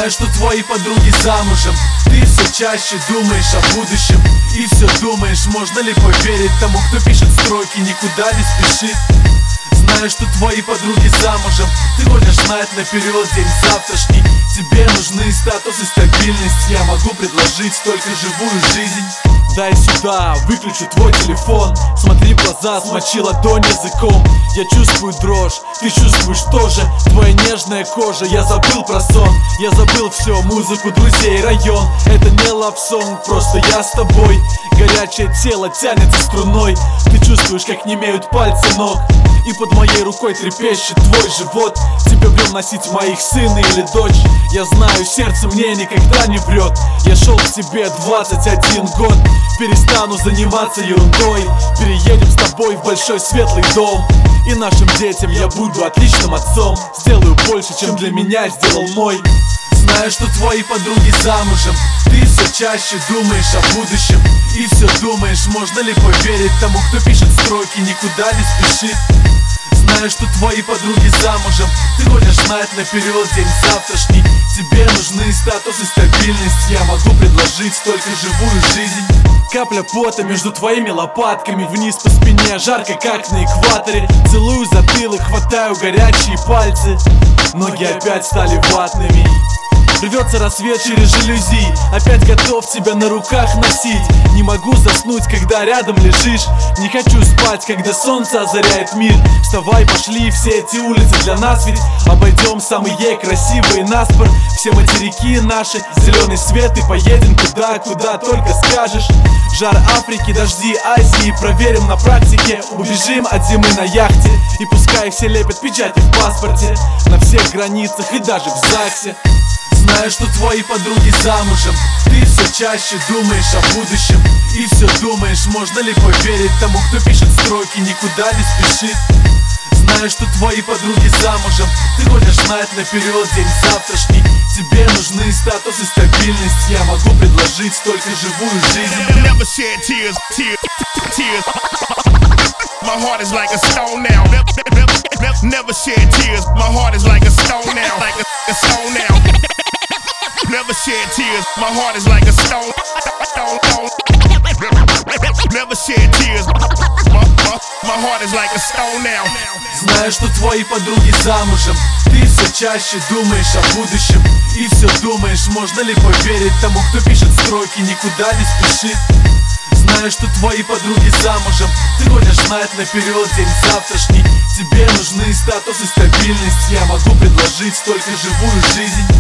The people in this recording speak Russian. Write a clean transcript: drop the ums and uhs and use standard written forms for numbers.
Знаю, что твои подруги замужем. Ты все чаще думаешь о будущем и все думаешь, можно ли поверить тому, кто пишет строки, никуда не спешит. Знаю, что твои подруги замужем. Ты хочешь знать наперед день завтрашний. Тебе нужны статус и стабильность. Я могу предложить только живую жизнь. Дай сюда, выключу твой телефон. Смотри в глаза, смочи ладонь языком. Я чувствую дрожь, ты чувствуешь тоже. Твоя нежная кожа, я забыл про сон. Я забыл все, музыку, друзей, район. Это не лав-сонг, просто я с тобой. Горячее тело тянется струной. Ты чувствуешь, как немеют пальцы ног. И под моей рукой трепещет твой живот. Тебе в нем носить моих сына или дочь. Я знаю, сердце мне никогда не врет. Я шел к тебе 21 год. Перестану заниматься ерундой. Переедем с тобой в большой светлый дом. И нашим детям я буду отличным отцом. Сделаю больше, чем для меня сделал мой. Знаю, что твои подруги замужем. Ты все чаще думаешь о будущем и все думаешь, можно ли поверить тому, кто пишет строки, никуда не спешит. Знаю, что твои подруги замужем. Ты хочешь знать наперед день завтрашний. Тебе нужны статус и стабильность. Я могу предложить только живую жизнь. Капля пота между твоими лопатками. Вниз по спине, жарко, как на экваторе. Целую затылок, хватаю горячие пальцы. Ноги опять стали ватными. Рвется рассвет через жалюзи. Опять готов тебя на руках носить. Не могу заснуть, когда рядом лежишь. Не хочу спать, когда солнце озаряет мир. Вставай, пошли, все эти улицы для нас ведь. Обойдем самые красивые наспор. Все материки наши, зеленый свет. И поедем туда, куда только скажешь. Жар Африки, дожди Азии. Проверим на практике, убежим от зимы на яхте. И пускай все лепят печати в паспорте. На всех границах и даже в ЗАГСе. Знаю, что твои подруги замужем. Ты все чаще думаешь о будущем и все думаешь, можно ли поверить тому, кто пишет строки, никуда не спешит. Знаю, что твои подруги замужем. Ты хочешь знать наперед день завтрашний. Тебе нужны статус и стабильность. Я могу предложить только живую жизнь. Never shed tears, tears, tears. My heart is like a stone now. Never shed tears. My heart is like a stone now. Like a stone now. Never shed tears. My heart is like a stone. Never shed tears. My heart is like a stone now. Знаю, что твои подруги замужем. Ты все чаще думаешь о будущем и все думаешь, можно ли поверить тому, кто пишет строки, никуда не спешит. Знаю, что твои подруги замужем. Ты хочешь знать наперед день завтрашний. Тебе нужны статус и стабильность. Я могу предложить только живую жизнь.